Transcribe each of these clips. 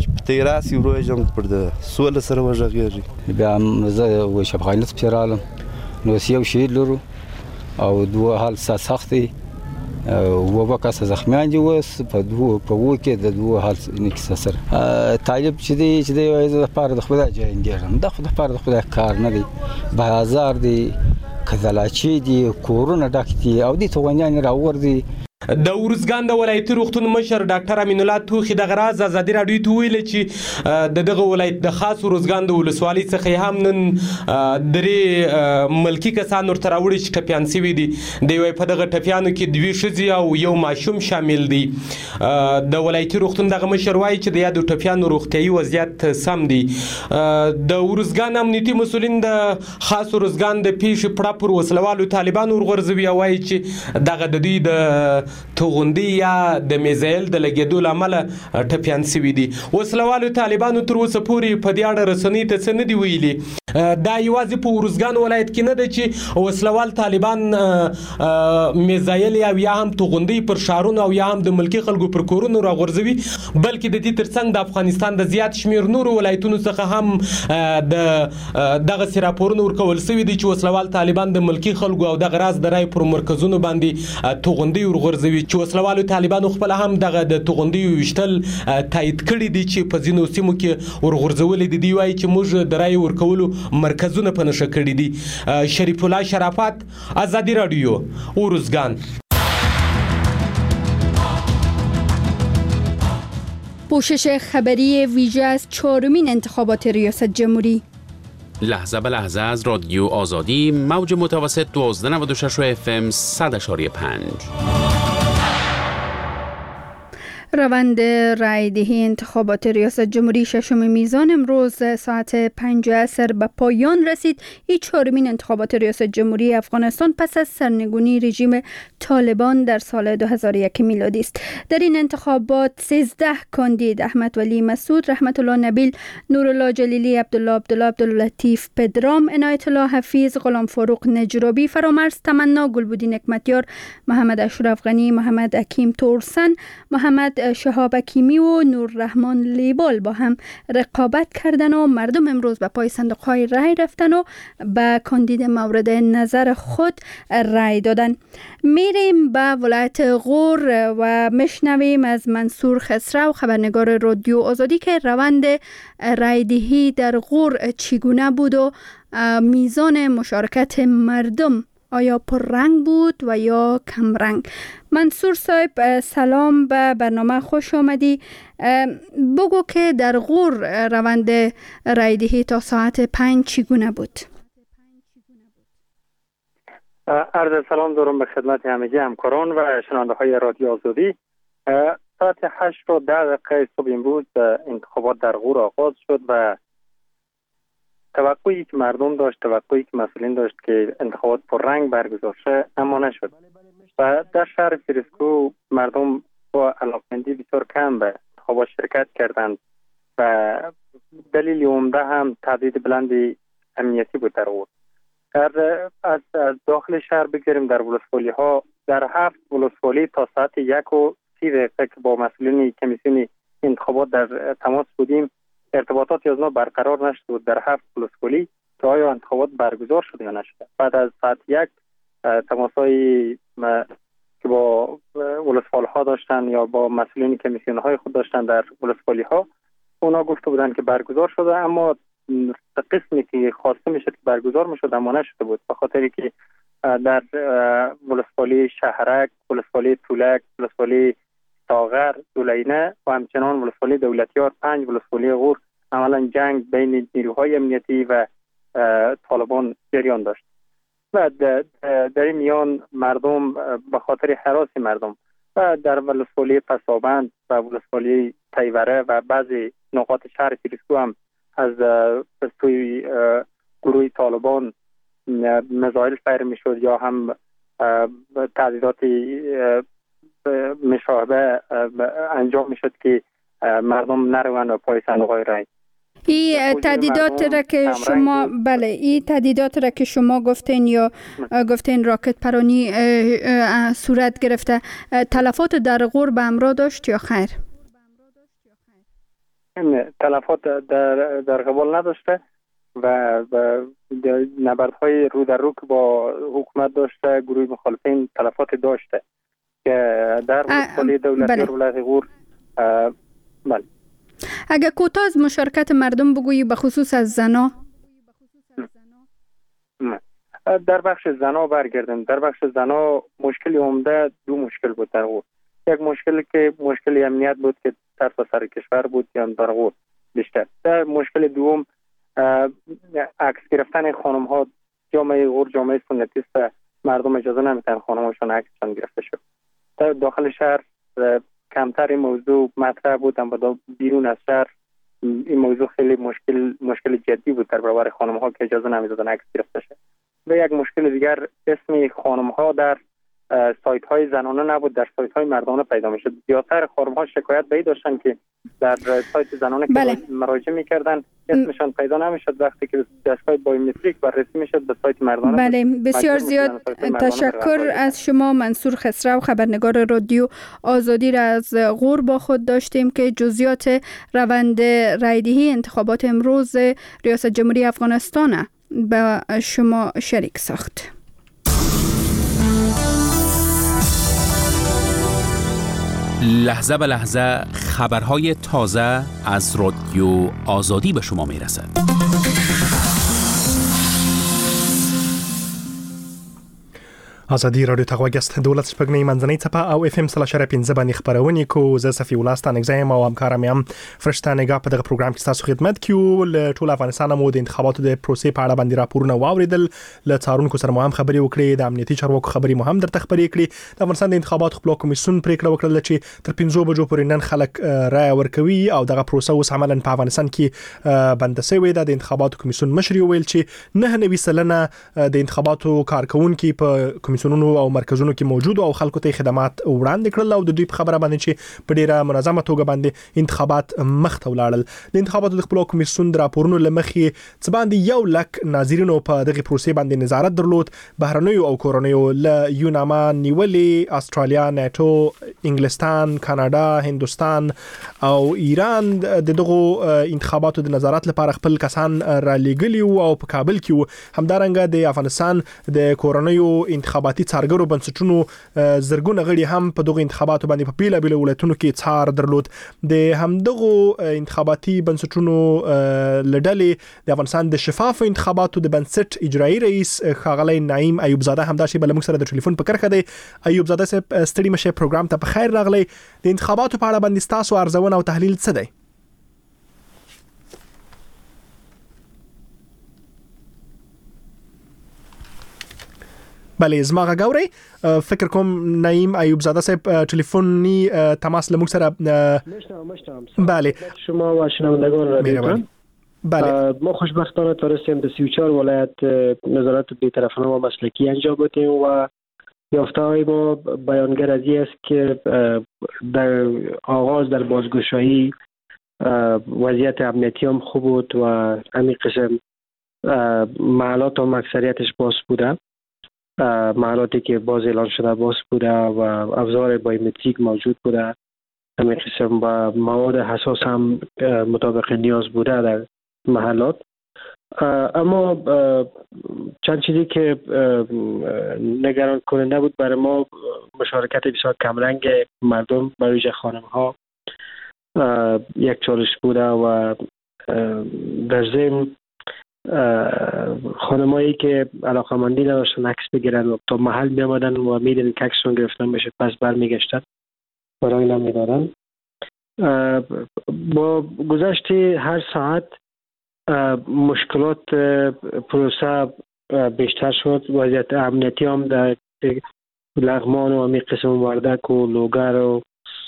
په تیراس یو روزم پر د سول سره وژغېږي بیا زه و شبخانه پیرالم نو یو شهید لرو او دوه حال سختي و وکاسه زخمیان دي وس په وو کې د دوه حال نکسه سره طالب چې دی د پاره د خدای جنګیرم د خدای کار نه دی بازار دی کزلاچی دی کورونه ډاکتي او دي توغنیان راور دي د ورزګان د ولایتي روغتون مشر ډاکټر امین الله توخی د غراز ازادي رادیو ته ویل چې دغه ولایت د خاص ورزګان د ولسوالۍ څخه هم نن درې ملکی کسان ورته راوړي چې ټپیان شوي دي د یوې په دغه ټپیانو کې دوی ښځې او یو ماشوم شامل دي د ولایتي روغتون دغه مشر وایي چې د یادو ټپیانو روغتیایي وضعیت سم دی د ورزګان امنیتي مسؤلین د خاص ورزګان د پیښې پړه پر وسلوالو طالبانو ورغورځوي او وایي چې دغه د دوی د توغندي یا د میزایل د لګیدو لامل ټپیان شوي دي وسلوالو طالبانو تر اوسه پورې په دې اړه رسنۍ ته څه نه دي ویلي دا یوازې په ورزګان ولایت کې نه ده چې وسلوال طالبان میزایل یا هم توغندي پر شهرونو او یا هم د ملکي خلکو پر کورونو راغورځوي بلکې د دې ترڅنګ د افغانستان د زیات شمیر نورو ولایتونو څخه هم د دغه راپورونه ورکول شوي دي چې وسلوال طالبان د ملکي خلکو او د غراز د رای پر مرکزونو باندې توغندي ورغورځوي چې وسلوالو طالبانو خپل هم دغه د توغندي وشتل تایید کړي دي چې په ځینو سیمو کې ورغورځول دي دی وایي چې موږ د رای ورکولو مرکزونه په نشه کړي دي شریف الله شرافت ازادي رادیو ورزګان پوشش خبری ویژه از 4مین انتخابات ریاست جمهوری لحظه به لحظه از رادیو آزادی موج متوسط 1296 FM 100.5 روند رایدهی انتخابات ریاست جمهوری ششم میزان امروز ساعت 5 عصر به پایان رسید. این 4مین انتخابات ریاست جمهوری افغانستان پس از سرنگونی رژیم طالبان در سال 2001 میلادی است. در این انتخابات 13 کاندید احمد ولی مسعود، رحمت الله نبیل، نورالله جلیلی، عبداللطیف پدرام، عنایت الله حفیظ، غلام فاروق نجرابی، فرامرز تمنا، گلبودی نعمتیار، محمد اشرف غنی، محمد حکیم تورسن، محمد شهاب حکیمی و نوررحمان لیبال با هم رقابت کردن و مردم امروز به پای صندوق‌های رای رفتن و به کاندید مورد نظر خود رای دادن. میریم به ولایت غور و میشنویم از منصور خسرو خبرنگار رادیو آزادی که روند رایدهی در غور چگونه بود و میزان مشارکت مردم آیا پررنگ بود و یا کم رنگ. منصور صاحب سلام، به برنامه خوش آمدی. بگو که در غور روند رایدهی تا ساعت 5 چگونه بود؟ عرض سلام دارم به خدمت همگی همکاران و شنونده های رادیو آزادی. ساعت 8:10 صبح امروز انتخابات در غور آغاز شد و توقعی که مردم داشت، توقعی که مسئولین داشت که انتخابات پررنگ برگزار شه اما نشد و در شهر فریسکو مردم با علاقمندی بسیار کم به انتخابات شرکت کردند و دلیل عمده هم تعداد بلند امنیتی بود در غور. از داخل شهر بگیریم در ولسوالی ها، در 7 ولسوالی تا ساعت 1:30 که با مسئولین کمیسیون انتخابات در تماس بودیم ارتباطات از ما برقرار نشد بود در 7 ولسوالی که آیا انتخابات برگزار شده یا نشده. بعد از ساعت 1 تماس‌های که با ولسوالی ها داشتن یا با مسئولین کمیسیون های خود داشتن در ولسوالی ها، اونا گفته بودن که برگزار شده اما قسمی که خواسته میشد که برگزار میشد اما نشده بود، به خاطری که در ولسوالی شهرک، ولسوالی طولک، ولسوالی ساغر، دولینه و همچنان ولسوالی دولتیار 5 ولسوالی غور عملا جنگ بین نیروهای امنیتی و طالبان جریان داشت و در این میان مردم به خاطر هراس مردم و در ولسوالی پسابند و ولسوالی تیوره و بعضی نقاط شهر فریسکو هم از سوی گروه طالبان مزایل فیر میشد یا هم تعدیدات مشابه انجام میشد که مردم نروند و پای صندوق‌های رای. این تهدیدات را که شما این تهدیدات را که شما گفتین یا گفتین راکت پرانی صورت گرفته، تلفات در غور به همراه داشت یا خیر؟ در غور تلفات در غور به همراه داشت. 2 نفر از مسئولین کمیسیون انتخابات در غور به خاطر اینکه در غور انتخابات برگزار شد و مسئولین کمیسیون انتخابات در غور گفتند که انتخابات برگزار شد اما تلفات در قبال نداشته و نبردهای رو در رو که با حکومت داشته، گروه مخالفین تلفات داشته که در ولسوالی دولتی ولایت غور. بله. اگر کوتاه از مشارکت مردم بگویی به خصوص از زنا. در بخش زنا برگردیم. در بخش زنا مشکلی عمده دو مشکل بود در غور. یک مشکلی که مشکل امنیت بود که سر کشور بود یا در غور بیشتر. در مشکل دوم عکس گرفتن خانم ها. جامعه غور جامعه سنتی است، مردم اجازه نمیتن خانم هاشون عکسشون گرفته شد. در داخل شهر کمتر این موضوع مطرح بود، اما بیرون از شهر این موضوع خیلی مشکل جدی بود در برابر خانم ها که اجازه نمیدادن عکس گرفته شد. و یک مشکل دیگر اسم خانم ها در سایت های زنانه نبود، در سایت های مردانه پیدا میشد. زیادتر خانم ها شکایت به این داشتن که در سایت زنانه که مراجعه میکردن اسمشان پیدا نمیشد، وقتی که دستگاه بایومتریک بررسی میشد به سایت مردانه. بله، بسیار زیاد تشکر از شما. منصور خسرو، خبرنگار رادیو آزادی را از غور با خود داشتیم که جزئیات روند رایدهی انتخابات امروز ریاست جمهوری افغانستان با شما شریک ساخت. لحظه به لحظه خبرهای تازه از رادیو آزادی به شما میرسد. ازادي رادیو ته غوږست دولت شپږنۍ منځنۍ څپه او اف ام /15 باندې خبرونه کو زه صفی ولستان اگزایم او همکارم یم فرشته نگاه په دغه پروګرام کې تاسو خدمت کیو. له ټول افغانستان مو د انتخاباتو د پروسې په اړه باندې راپورونه واوریدل، له څارونکو سره مو هم خبرې وکړې، د امنیتي چارواکو خبرې مو هم درته خبرې کړې. د افغانستان د انتخاباتو خپل کمیسیون پریکړه وکړه چې تر 5 بجو پورې نن خلک رای ورکوي او دغه پروسه اوس عملاً په افغانستان کې بند شوې ده. د انتخاباتو کمیسیون مشر ویل چې 9.9% د انتخاباتو کارکونکو په کمیسیونونو او مرکزونو کې موجود او خلکو ته خدمات وړاندې کړل او د دوی په خبره باندې چې په ډیره منظمه توګه باندې انتخابات مخ ته ولاړل. د انتخاباتو د خپل کمیسیون د راپورونو لمخې څه باندې 1 لک ناظرینو په دغه پروسې باندې نظارت درلود. بهرنیو او کورنیو له یوناما، نیولې، استرالیا، نیټو، انګلستان، کاناډا، هندوستان او ایران دغه انتخاباتو د نظارت لپاره خپل کسان را لېږلي او په کابل کې همدارنګه د افغانستان د کورنیو انتخاباتي څارګرو بنسټونو زرګونه غړي هم په دغه انتخاباتو باندې په بیلابیل ولایتونو کې څار درلود. د همدغه انتخاباتي بنسټونو لړلې د افغانستان د شفاف انتخاباتو د بنسټ اجرایی رئیس ښاغلی نعیم ایوب زاده هم داسې بل موږ سره د ټلیفون په کرخه دی. ایوب زاده صاحب ستړي مشه پروګرام ته په خیر راغلی. د انتخاباتو په اړه باندې تاسو ارزونه او تحلیل څه دی؟ بله زما غاوري فکر کوم نعیم ایوب زاده صاحب ټلیفونی تماس له موږ سره مشتم. بله شما و شنوندگان رادیو. بله ما خوشبختانه تونستیم در 34 ولایت نظارت بی‌طرفانه و مسلکی انجام بدیم و یافته‌های ما بیانگر از این است که در آغاز در بازگشایی وضعیت امنیتی هم خوب بود و همین قسم محلات هم اکثریتش باز بوده. محلاتی که باز اعلان شده باز بوده و ابزار بایومتریک موجود بوده. همین قسم با مواد حساس هم مطابق نیاز بوده در محلات. اما چند چیزی که نگران کننده بود برای ما مشارکت بسیار کمرنگ مردم برای ویژه خانم ها یک چالش بوده و در ضمن خانمایی که علاقمندی نداشتن عکس بگیرن و تا محل می آمدن و میدیدن که عکسشون گرفتن بشه پس برمیگشتن برای نمیدادن. با گذشت هر ساعت مشکلات پروسه بیشتر شد. وضعیت امنیتی هم در لغمان و همی قسم وردک و لوگر و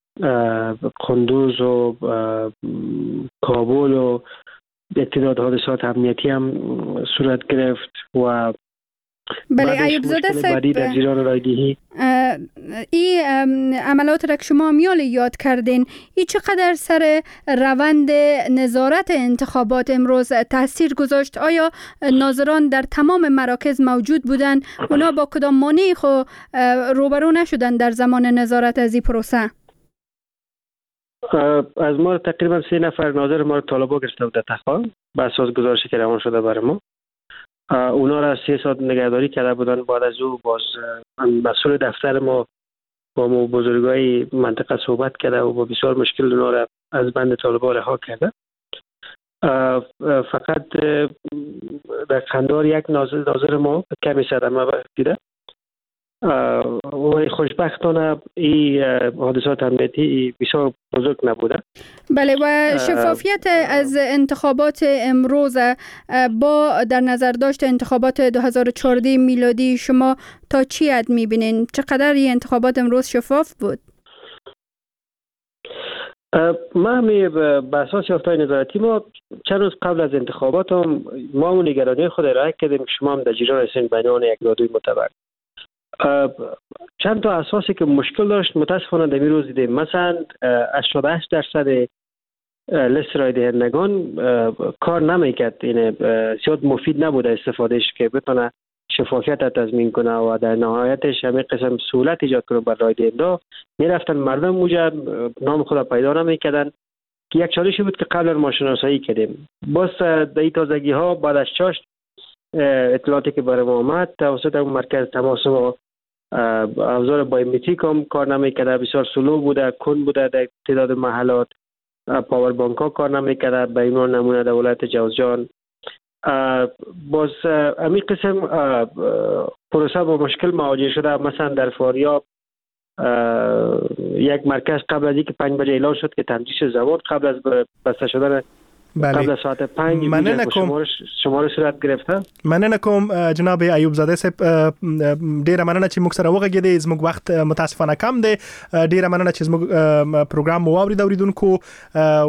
قندوز و کابل و تعداد حادثات امنیتی هم صورت گرفت و بله ایوب زاده صاحب در جریان رایدهی این عملات را که شما میال یاد کردین این چقدر سر روند نظارت انتخابات امروز تاثیر گذاشت؟ آیا ناظران در تمام مراکز موجود بودن؟ اونا با کدام مانعی روبرو نشدن در زمان نظارت از این پروسه؟ از ما تقریبا 3 نفر ناظر ما رو طالبا گرفته بود در تخار به اساس گزارشی که روان شده برای ما. اونا را 3 ساعت نگهداری کرده بودن. بعد از او باز مسئول دفتر ما با ما بزرگای منطقه صحبت کرده و با بسیار مشکل اونا را از بند طالبا رها کرده. فقط در قندار یک ناظر ما کمی صدمه دیده و خوشبختانه این حادثات امنیتی بسیار بزرگ نبوده. بله و شفافیت از انتخابات امروز با در نظر داشت انتخابات 2014 میلادی شما تا چی حد میبینین؟ چقدر این انتخابات امروز شفاف بود؟ ما به اساس یافته‌های نظارتی ما چند روز قبل از انتخابات هم ما اون نگرانی خود ارائه کردیم که شما هم در جریان هستین بیان یک دادوی معتبر. چند تا اساسی که مشکل داشت متاسفانه در این روز دیدیم. مثلا 88% لیست رای دهندگان کار نمیکرد، این زیاد مفید نبوده استفادهش که بتونه شفافیت را تضمین کنه و در نهایتش همین قسم سهولت ایجاد کنه بر رای دهنده. میرفتن مردم موجب نام خود پیدا نمیکردن که یک چالشی بود که قبلا ما شناسایی کردیم. باز در این تازگی ها بعد از چاشت اطلاعاتی که برای ما آمد توسط مرکز تماس ما ابزار بایومتریک هم کار نمیکرده، بسیار سلو بوده، کند بوده در تعداد محلات. پاور بانک ها کار نمیکرده، به این نمونه در ولایت جوزجان. باز همین قسم پروسه با مشکل مواجه شده. مثلا در فاریاب یک مرکز قبل از اینکه 5 بجه اعلان شد که تمدید زمان قبل از بسته شدن قبل از ساعت 5 شماره صورت گرفته. مننه کوم جناب ایوب زاده صاحب، ډیره مننه چې موږ سره وغږیدې. زموږ وخت متاسفانه کم دی. ډیره مننه چې زموږ پروګرام مو واورید اوریدونکو.